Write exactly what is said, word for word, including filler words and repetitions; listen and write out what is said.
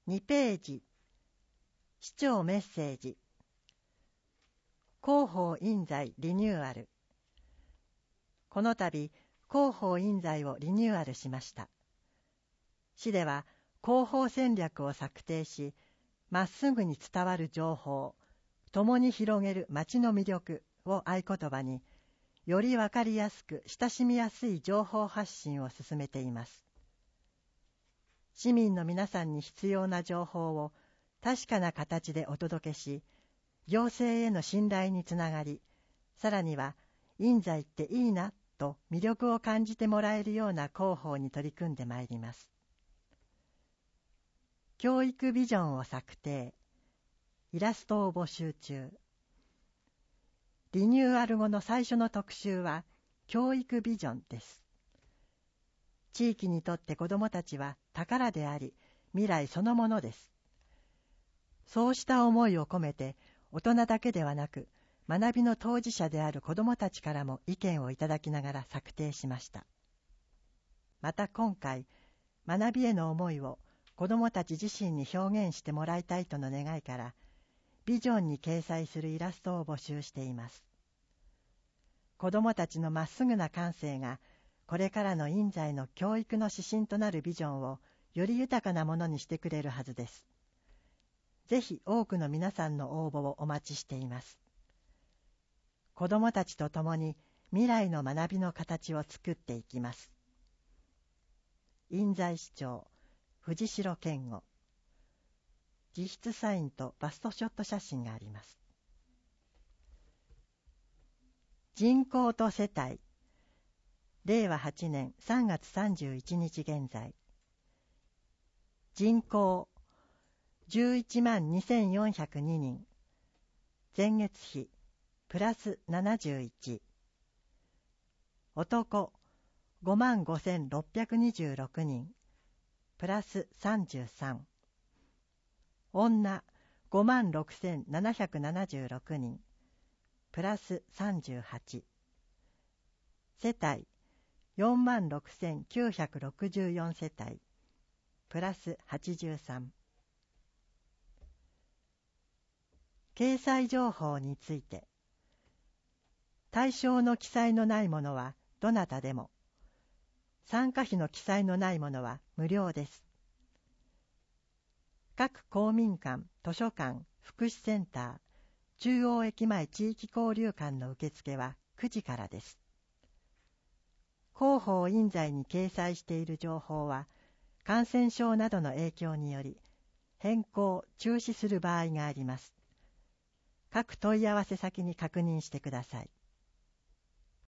にページ、市長メッセージ。広報印材リニューアル。この度、広報印材をリニューアルしました。市では広報戦略を策定し、まっすぐに伝わる情報、共に広げる町の魅力を合言葉に、よりわかりやすく親しみやすい情報発信を進めています。市民の皆さんに必要な情報を確かな形でお届けし、行政への信頼につながり、さらには印材っていいなと魅力を感じてもらえるような広報に取り組んでまいります。教育ビジョンを策定、イラストを募集中。リニューアル後の最初の特集は教育ビジョンです。地域にとって子どもたちは宝であり、未来そのものです。そうした思いを込めて、大人だけではなく、学びの当事者である子どもたちからも意見をいただきながら策定しました。また今回、学びへの思いを子どもたち自身に表現してもらいたいとの願いから、ビジョンに掲載するイラストを募集しています。子どもたちのまっすぐな感性が、これからの印材の教育の指針となるビジョンをより豊かなものにしてくれるはずです。ぜひ多くの皆さんの応募をお待ちしています。子どもたちと共に未来の学びの形を作っていきます。印材市長、藤代健吾。自筆サインとバストショット写真があります。人口と世帯。れいわはちねんさんがつさんじゅういちにち現在。人口じゅういちまんにせんよんひゃくににん。前月比プラスななじゅういち。男ごまんごせんろっぴゃくにじゅうろくにん。プラスさんじゅうさん。女ごまんろくせんななひゃくななじゅうろくにん。プラスさんじゅうはち。世帯よんまんろくせんきゅうひゃくろくじゅうよん世帯。プラスはちじゅうさん。掲載情報について。対象の記載のないものはどなたでも。参加費の記載のないものは無料です。各公民館、図書館、福祉センター、中央駅前地域交流館の受付はくじからです。広報印材に掲載している情報は、感染症などの影響により、変更、中止する場合があります。各問い合わせ先に確認してください。